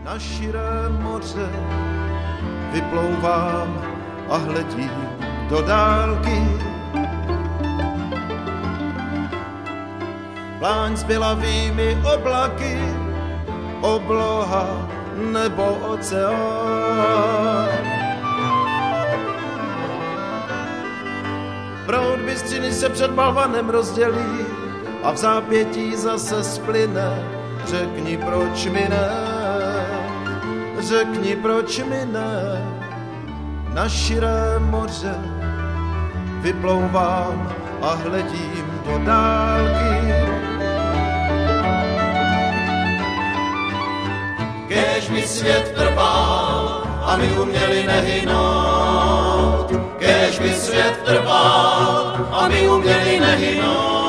Na širé moře vyplouvám a hledím do dálky. Pláň s bělavými oblaky, obloha nebo oceán. Proud bystřiny se před balvanem rozdělí a v zápětí zase splyne. Řekni, proč mi ne, řekni, proč mi ne. Na širé moře vyplouvám a hledím do dálky. Kéž by svět trval a my uměli nehynout. Kéž by svět trval a my uměli nehynout.